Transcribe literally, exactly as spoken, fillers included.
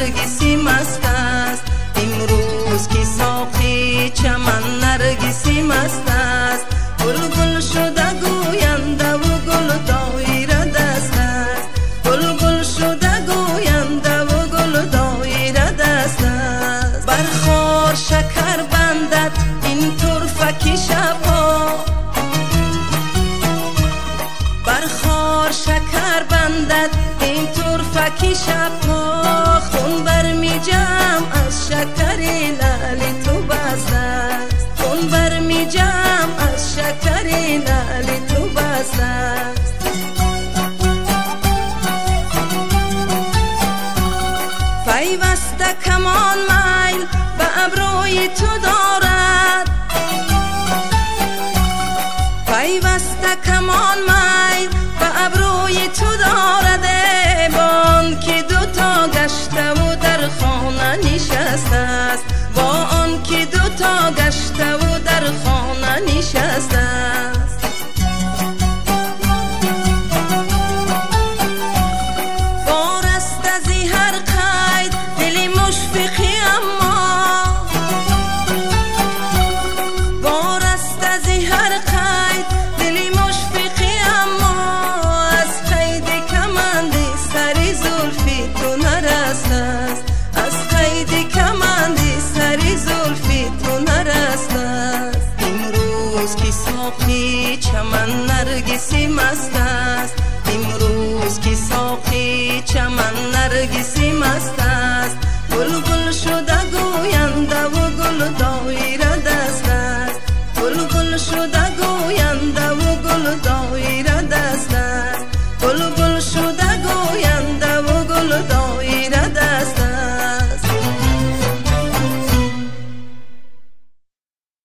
نرگسی مست است. امروز که ساقی چمن نرگسی مست است. گل گل شده گوینده و گل دایره دست است. گل گل شده گوینده و گل دایره دست است. برخوار شکر بندد این طرفکی شبها. برخوار شکر بندد این طرفکی شبها. خون برمی جم از شکر لعل تو بست است. خون برمی جم از شکر لعل تو بست است. پیوسته کمان میل به ابروی تو دارد. پیوسته کمان میل به ابروی تو دارد. بان که دوتا گشته و در خانه نشسته است. با آن که دوتا گشته و در خانه نشسته است. وارست از هر قید دلی مشفقی اما. وارست از هر قید دلی مشفقی اما. از قید کمند سری زلفی تو نرست است. از قید کمند سری زلفی تو نرست است. امروز که ساقی چمن نرگسی مست است. امروز که ساقی چمن نرگسی مست است. گل گل شده گوینده و گل دایره دست است. گل گل شده